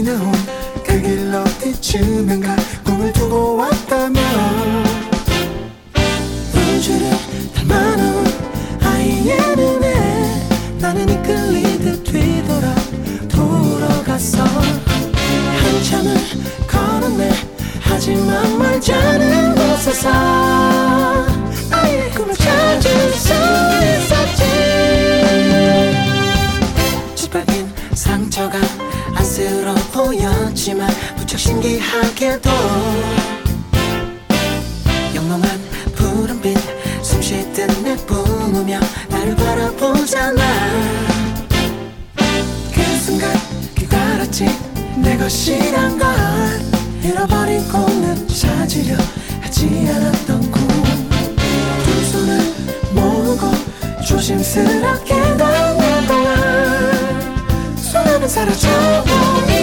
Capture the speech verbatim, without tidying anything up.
나온 그 길 어디쯤인가 꿈을 두고 왔다면 우주를 닮아놓은 아이의 눈에 나는 이끌리듯 뒤돌아 돌아갔어. 한참을 걸었네. 하지만 멀지 않은 곳에서 아이의 꿈을 찾을 수 있었지. 짙어진 상처가 안쓰러워 보였지만 무척 신기하게도 영롱한 푸른빛 숨쉬듯 내뿜으며 나를 바라보잖아. 그 순간 깨달았지. 내 것이란 걸 잃어버린 꿈은 찾으려 하지 않았던 꿈. 두 손을 모으고 조심스럽게 걷는 동안 소나는 사라져.